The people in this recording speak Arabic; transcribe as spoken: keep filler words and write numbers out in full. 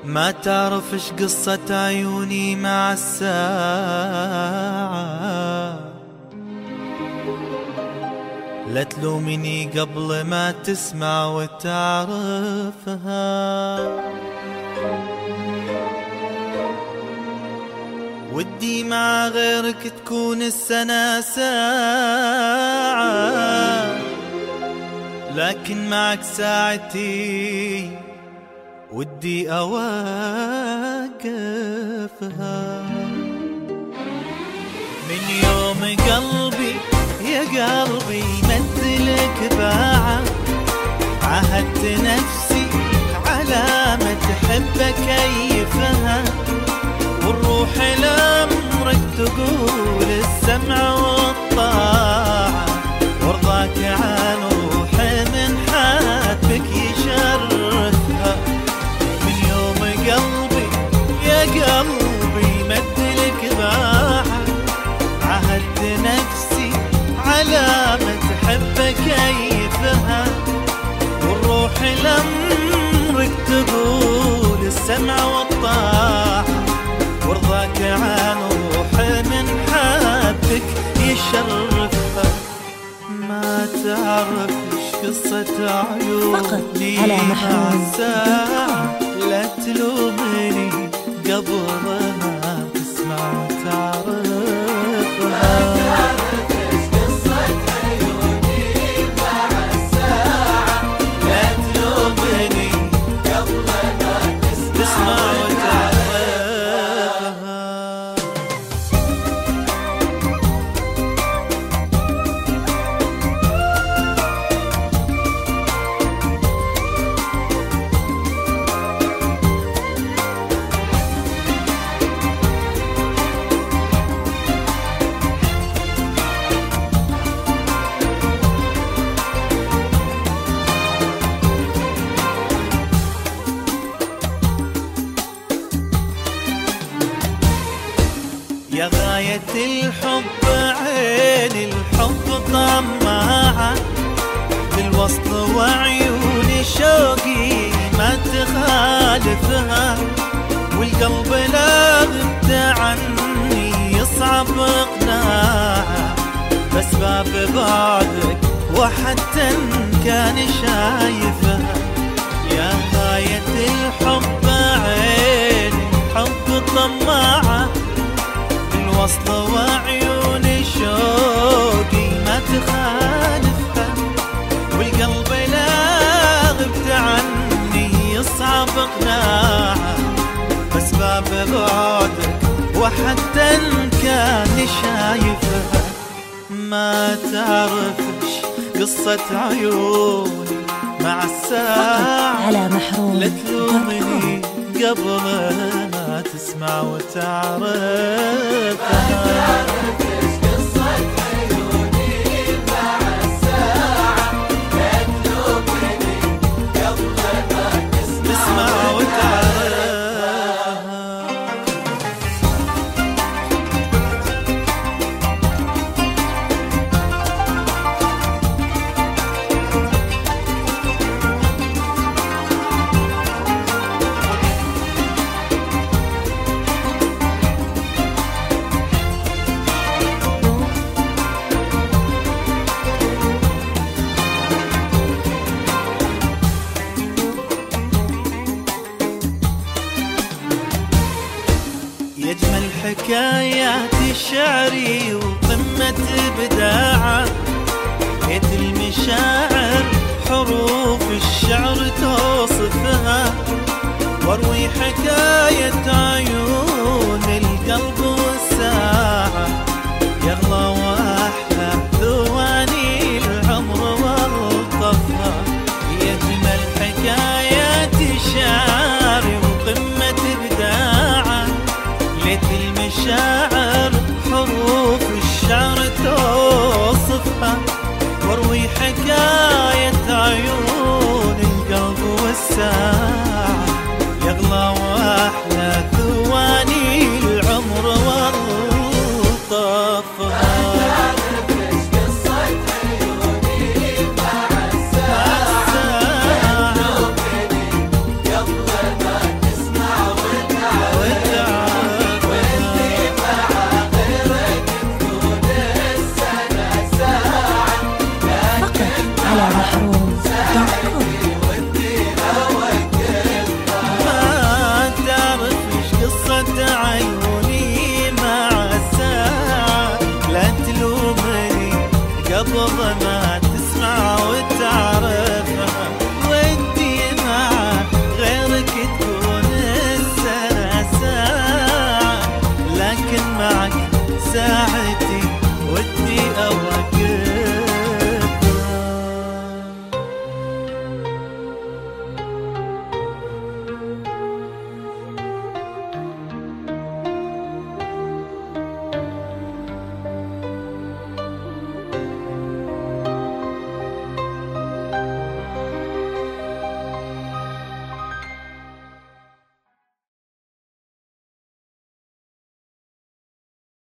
ما تعرف ايش قصة عيوني مع الساعة، لا تلومني قبل ما تسمع وتعرفها. ودي مع غيرك تكون السنة ساعة، لكن معك ساعتي ودي أوقفها. من يوم قلبي يا قلبي مثلك باعة، عهدت نفسي على ما تحب كيفها، والروح لأمرك تقول السمع والطاعة، وارضاك عن روحي من حبك يشرفها. من يوم قلبي يا قلبي مثلك باعة، عهدت نفسي على ما تحب كيفها، والروح لأمرك تقول السمع والطاعة، وارضاك عن روحي من حبك يشرفها. ما تعرفش قصة عيوني مع الساعة، لا تلومني قبل ما تسمع وتعرفها. يا غاية الحب عين الحب طماعة، بالوسط وعيون شوقي ما تخالفها، والقلب لا غبت عني يصعب اقناعه، بس باب بعدك وحتى ان كان شايفها. يا غاية الحب عين الحب طماعة، وصل وعيون شوقي ما تخالفها، والقلب لا غبت عني يصعب اقناعه، بس باب بعدك وحتى ان كان شايفها. ما تعرفش قصة عيوني مع الساعة، على محروم لا تلومني قبل ما تسمع وتعرفها. يجمل حكايات الشعري وقمة إبداعه، بيت المشاعر حروف الشعر توصفها، واروي حكاية عيون